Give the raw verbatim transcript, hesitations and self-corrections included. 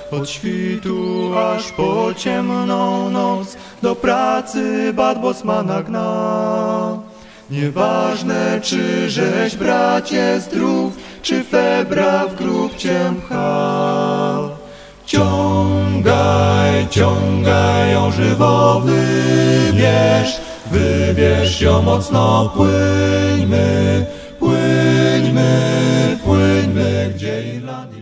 Od świtu aż po ciemną noc do pracy Bad Bosmana gna. Nieważne, czy żeś, bracie, zdrów, czy febra w grób cię pcha. Ciągaj, ciągaj ją żywo, wybierz, wybierz ją mocno, płyńmy, płyńmy, płyńmy, gdzie Irlandia.